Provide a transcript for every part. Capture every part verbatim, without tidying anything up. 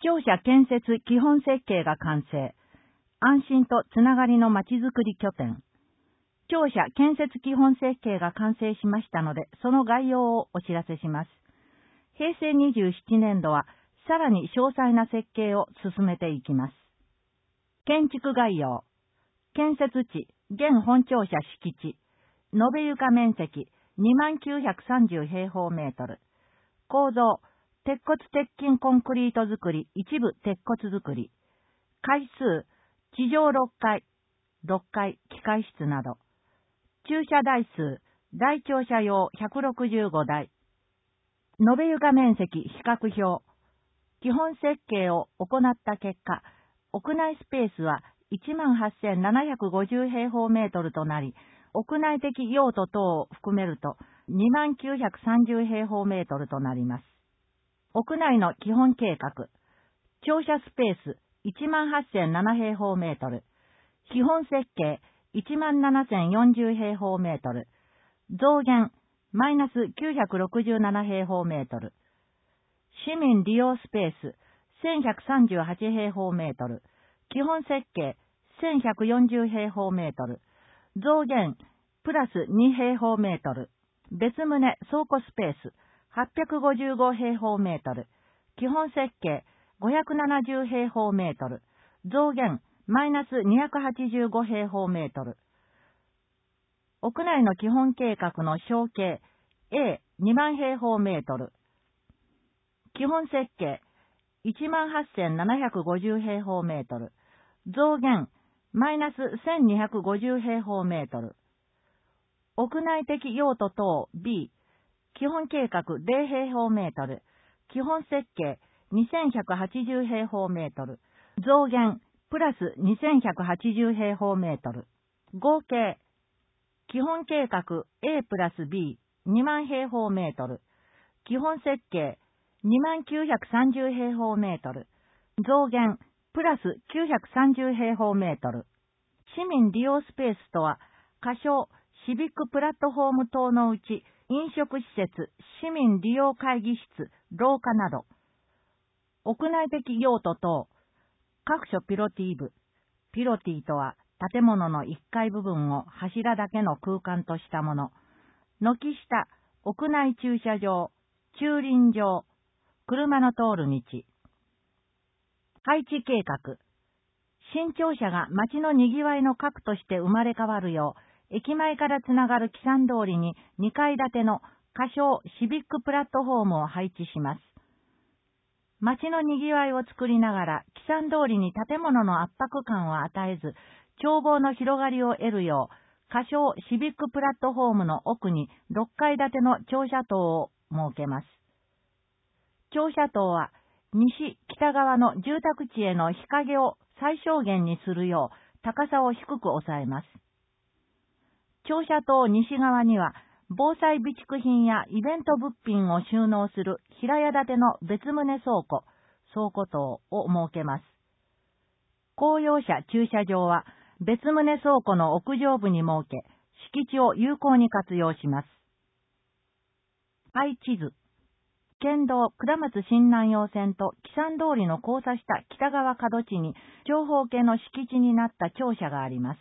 庁舎建設基本設計が完成。安心とつながりのまちづくり拠点。庁舎建設基本設計が完成しましたので、その概要をお知らせします。へいせいにじゅうななねんどは、さらに詳細な設計を進めていきます。建築概要。建設地、現本庁舎敷地。延べ床面積、にまんきゅうひゃくさんじゅうへいほうメートル。構造、鉄骨鉄筋コンクリート造り、一部鉄骨造り。階数、地上ろっかい、ろっかい、機械室など。駐車台数、大庁舎用ひゃくろくじゅうごだい。延べ床面積比較表。基本設計を行った結果、屋内スペースはいちまんはっせんななひゃくごじゅうへいほうメートルとなり、屋内的用途等を含めるとにまんきゅうひゃくさんじゅうへいほうメートルとなります。屋内の基本計画。庁舎スペースいちまんはっせんななへいほうメートル。基本設計いちまんななせんよんじゅうへいほうメートル。増減マイナスきゅうひゃくろくじゅうななへいほうメートル。市民利用スペースせんひゃくさんじゅうはちへいほうメートル。基本設計せんひゃくよんじゅうへいほうメートル。増減プラスにへいほうメートル。別棟倉庫スペースはっぴゃくごじゅうごへいほうメートル。基本設計ごひゃくななじゅうへいほうメートル。増減マイナスにひゃくはちじゅうごへいほうメートル。屋内の基本計画の小径 エーにまんへいほうメートル。基本設計いちまんはっせんななひゃくごじゅうへいほうメートル。増減マイナスせんにひゃくごじゅうへいほうメートル。屋内的用途等 ビー。基本計画れいへいほうメートル。基本設計にせんひゃくはちじゅうへいほうメートル。増減プラスにせんひゃくはちじゅうへいほうメートル。合計基本計画 エー プラス ビーにまんへいほうメートル。基本設計にまんきゅうひゃくさんじゅうへいほうメートル。増減プラスきゅうひゃくさんじゅうへいほうメートル。市民利用スペースとは、仮称シビックプラットフォーム等のうち、飲食施設、市民利用会議室、廊下など。屋内的用途等、各所ピロティ部。ピロティとは、建物のいっかい部分を柱だけの空間としたもの。軒下、屋内駐車場、駐輪場、車の通る道。配置計画。新庁舎が街の賑わいの核として生まれ変わるよう、駅前からつながる木山通りににかい建ての仮称シビックプラットフォームを配置します。街の賑わいを作りながら、木山通りに建物の圧迫感を与えず、眺望の広がりを得るよう、仮称シビックプラットフォームの奥にろっかい建ての庁舎棟を設けます。庁舎棟は、西、北側の住宅地への日陰を最小限にするよう高さを低く抑えます。庁舎棟西側には防災備蓄品やイベント物品を収納する平屋建ての別棟倉庫、倉庫棟を設けます。公用車駐車場は別棟倉庫の屋上部に設け、敷地を有効に活用します。配地図。県道倉松新南陽線と木山通りの交差した北側角地に長方形の敷地になった庁舎があります。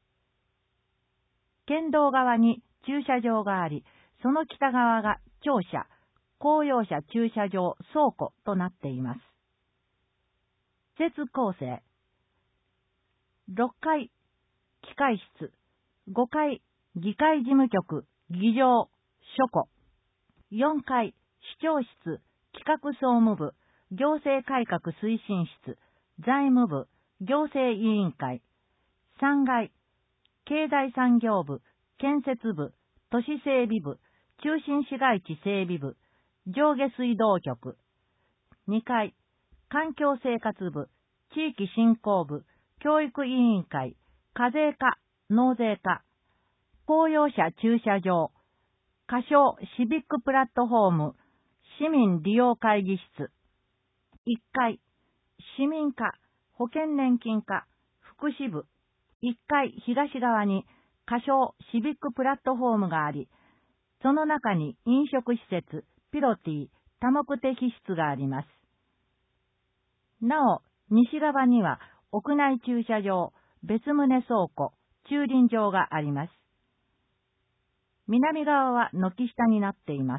県道側に駐車場があり、その北側が庁舎、公用車駐車場、倉庫となっています。施設構成。ろっかい、機械室。ごかい、議会事務局、議場、書庫。よんかい、市長室、企画総務部、行政改革推進室、財務部、行政委員会。さんがい、経済産業部、建設部、都市整備部、中心市街地整備部、上下水道局。にかい、環境生活部、地域振興部、教育委員会、課税課、納税課。公用車駐車場、仮称シビックプラットフォーム、市民利用会議室。いっかい、市民課、保険年金課、福祉部。いっかい東側に仮称シビックプラットフォームがあり、その中に飲食施設、ピロティ、多目的室があります。 なお、西側には屋内駐車場、別棟倉庫、駐輪場があります。南側は軒下になっています。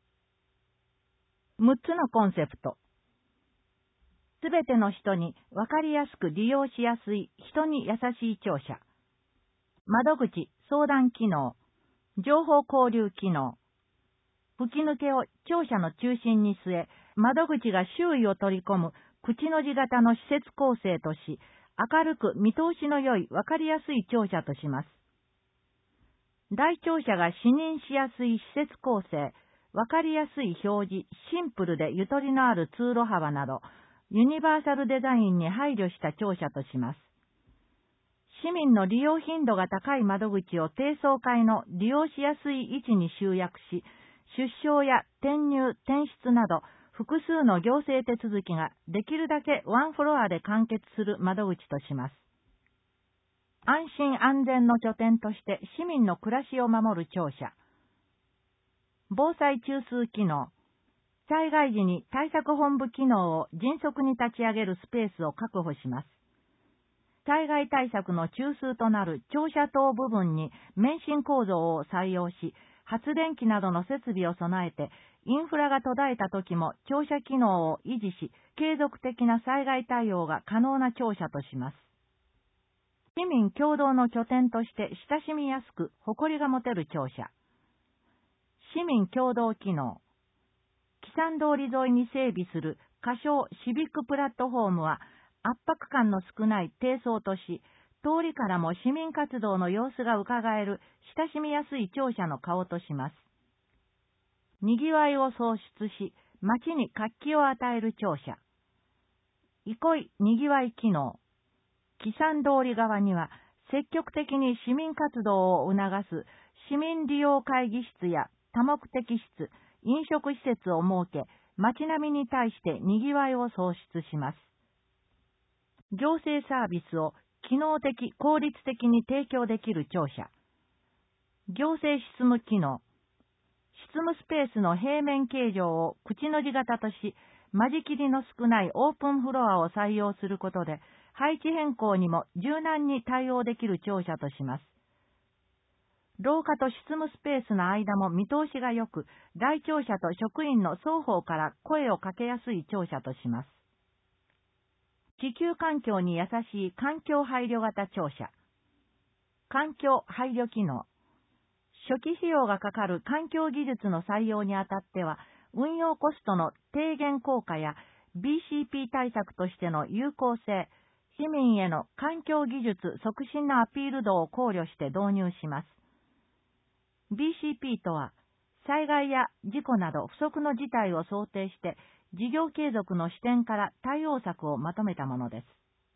むっつのコンセプト。すべての人にわかりやすく利用しやすい人に優しい庁舎。窓口、相談機能、情報交流機能。吹き抜けを庁舎の中心に据え、窓口が周囲を取り込む口の字型の施設構成とし、明るく見通しの良いわかりやすい庁舎とします。大庁舎が視認しやすい施設構成、わかりやすい表示、シンプルでゆとりのある通路幅など、ユニバーサルデザインに配慮した庁舎とします。市民の利用頻度が高い窓口を低層階の利用しやすい位置に集約し、出生や転入、転出など複数の行政手続きができるだけワンフロアで完結する窓口とします。安心安全の拠点として市民の暮らしを守る庁舎。防災中枢機能。災害時に対策本部機能を迅速に立ち上げるスペースを確保します。災害対策の中枢となる庁舎棟部分に免震構造を採用し、発電機などの設備を備えて、インフラが途絶えた時も庁舎機能を維持し、継続的な災害対応が可能な庁舎とします。市民共同の拠点として親しみやすく誇りが持てる庁舎。市民共同機能。木山通り沿いに整備する仮称シビックプラットフォームは圧迫感の少ない低層とし、通りからも市民活動の様子が伺える親しみやすい庁舎の顔とします。にぎわいを創出し、街に活気を与える庁舎。憩いにぎわい機能。木山通り側には積極的に市民活動を促す市民利用会議室や多目的室、飲食施設を設け、街並みに対してにぎわいを創出します。行政サービスを機能的、効率的に提供できる庁舎。行政執務機能。執務スペースの平面形状を口の字型とし、間仕切りの少ないオープンフロアを採用することで、配置変更にも柔軟に対応できる庁舎とします。廊下と執務スペースの間も見通しが良く、来庁舎と職員の双方から声をかけやすい庁舎とします。地球環境に優しい環境配慮型庁舎。環境配慮機能。初期費用がかかる環境技術の採用にあたっては、運用コストの低減効果や ビーシーピー 対策としての有効性、市民への環境技術促進のアピール度を考慮して導入します。ビーシーピー とは、災害や事故など不測の事態を想定して、事業継続の視点から対応策をまとめたものです。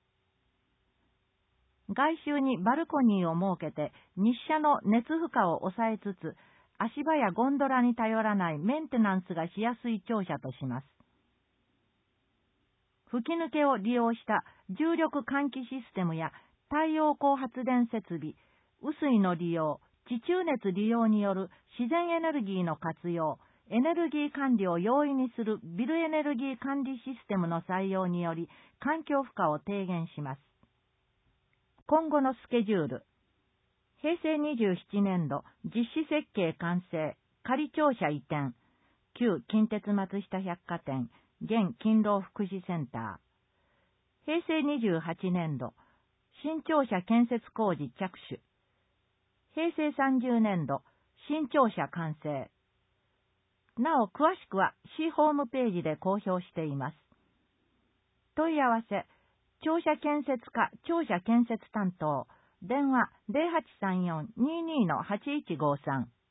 外周にバルコニーを設けて日射の熱負荷を抑えつつ、足場やゴンドラに頼らないメンテナンスがしやすい庁舎とします。吹き抜けを利用した重力換気システムや太陽光発電設備、雨水の利用、地中熱利用による自然エネルギーの活用、エネルギー管理を容易にするビルエネルギー管理システムの採用により環境負荷を低減します。今後のスケジュール。へいせいにじゅうななねんど実施設計完成、仮庁舎移転、旧近鉄松下百貨店、現勤労福祉センター。へいせいにじゅうはちねんど新庁舎建設工事着手。へいせいさんじゅうねんど新庁舎完成。なお詳しくは市ホームページで公表しています。問い合わせ、庁舎建設課庁舎建設担当、電話 ゼロはちさんよん にーにー はちいちごさん。